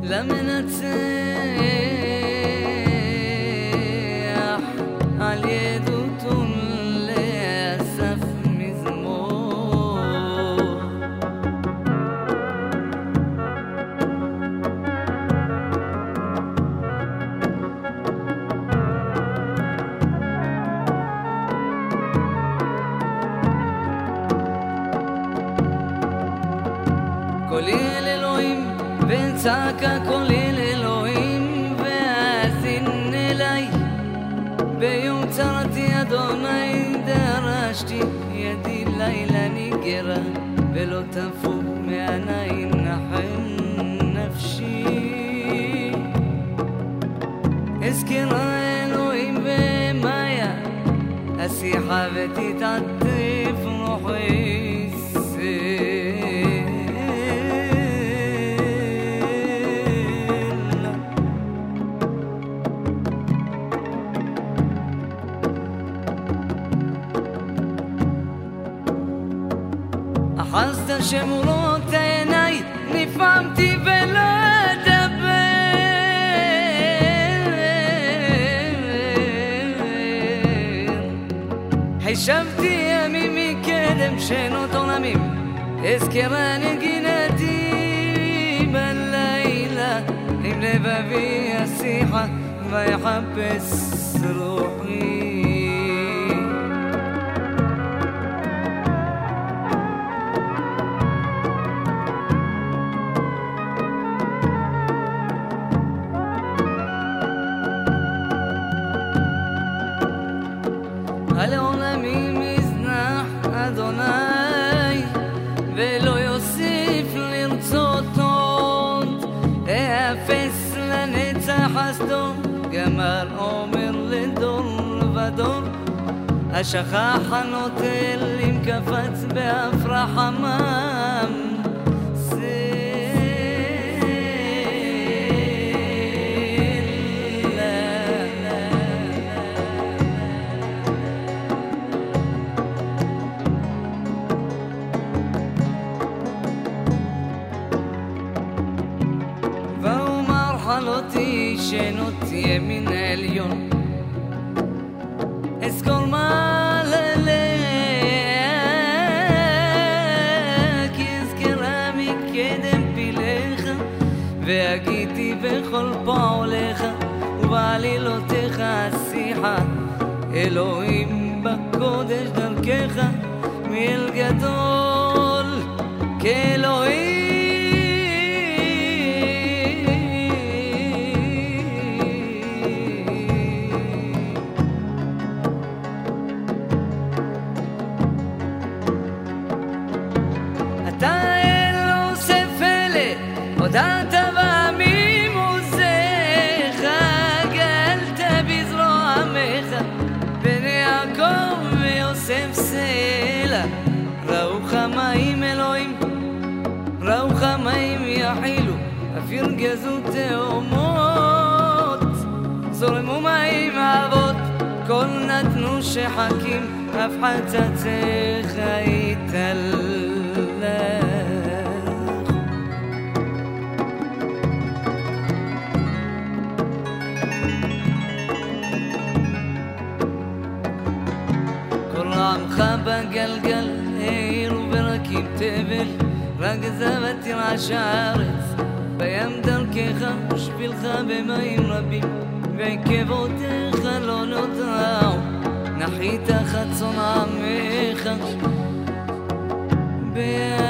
למנצח על ידותו לאסף מזמור. קולי אל אלוהים וצעקה קולי אל אלוהים והאזין אליי. ביום צרתי אדוני דרשתי ידי לילה ניגרה ולא תפוג מעיני נחם נפשי. אזכרה אלוהים ומאיה השיחה ותתעטף רוחי. אחזת שמורות עיניי נפעמתי ולא אדבר. חישבתי ימים מקדם שנות עולמים אזכרה נגינתי בלילה עם לבבי השיחה ויחפש רוחי. על עולמים יזנח אדוני ולא יוסיף לרצות עוד. אפס לנצח חסדו גמר אומר לדור ודור. השכח הנוטל אם קפץ באף רחמם. חלותי שנות ימין העליון אזכור מעללך כי אזכרה מקדם פילך והגיתי בכל פועלך ובעלילותיך השיחה. אלוהים בקודש דרכך מאל גדול כאלוהים. הודעת במימוזך גלת בזרוע עמך בני יעקב ויוסף סלע. ראו חמאים אלוהים ראו חמאים יחילו אף ירגזו תאומות. זורמו מים אבות כל נתנו שחקים אף חצצך יתעלה. עמך בגלגל העיר וברקים תבל רק זבת תרעש הארץ בים דרכך ושבילך במים רבים ועקבותיך לא נותרו. נחית חצון עמך